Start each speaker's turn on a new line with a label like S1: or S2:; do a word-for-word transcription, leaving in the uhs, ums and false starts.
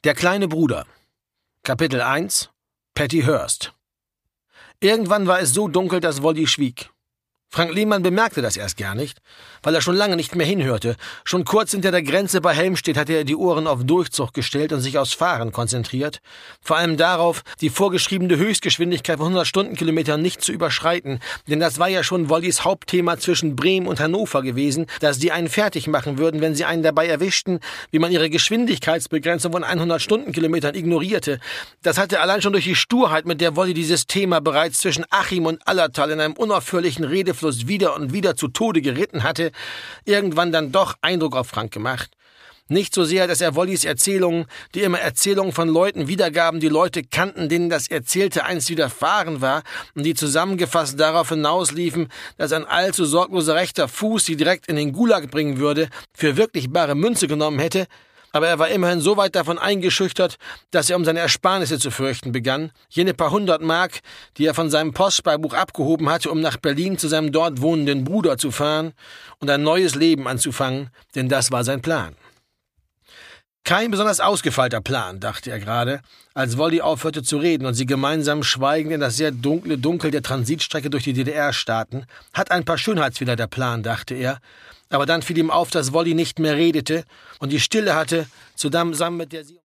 S1: Der kleine Bruder. Kapitel eins. Patty Hearst. Irgendwann war es so dunkel, dass Wolli schwieg. Frank Lehmann bemerkte das erst gar nicht, weil er schon lange nicht mehr hinhörte. Schon kurz hinter der Grenze bei Helmstedt hatte er die Ohren auf Durchzug gestellt und sich aufs Fahren konzentriert. Vor allem darauf, die vorgeschriebene Höchstgeschwindigkeit von hundert Stundenkilometern nicht zu überschreiten. Denn das war ja schon Wollis Hauptthema zwischen Bremen und Hannover gewesen, dass die einen fertig machen würden, wenn sie einen dabei erwischten, wie man ihre Geschwindigkeitsbegrenzung von hundert Stundenkilometern ignorierte. Das hatte allein schon durch die Sturheit, mit der Wolli dieses Thema bereits zwischen Achim und Allertal in einem unaufhörlichen Redefluss wieder und wieder zu Tode geritten hatte, irgendwann dann doch Eindruck auf Frank gemacht. Nicht so sehr, dass er Wollis Erzählungen, die immer Erzählungen von Leuten wiedergaben, die Leute kannten, denen das Erzählte einst widerfahren war und die zusammengefasst darauf hinausliefen, dass ein allzu sorgloser rechter Fuß sie direkt in den Gulag bringen würde, für wirklich bare Münze genommen hätte, aber er war immerhin so weit davon eingeschüchtert, dass er um seine Ersparnisse zu fürchten begann, jene paar hundert Mark, die er von seinem Postsparbuch abgehoben hatte, um nach Berlin zu seinem dort wohnenden Bruder zu fahren und ein neues Leben anzufangen, denn das war sein Plan. Kein besonders ausgefeilter Plan, dachte er gerade, als Wolli aufhörte zu reden und sie gemeinsam schweigend in das sehr dunkle Dunkel der Transitstrecke durch die D D R starrten. Hat ein paar Schönheitsfehler der Plan, dachte er, aber dann fiel ihm auf, dass Wolli nicht mehr redete und die Stille hatte, zusammen mit der sie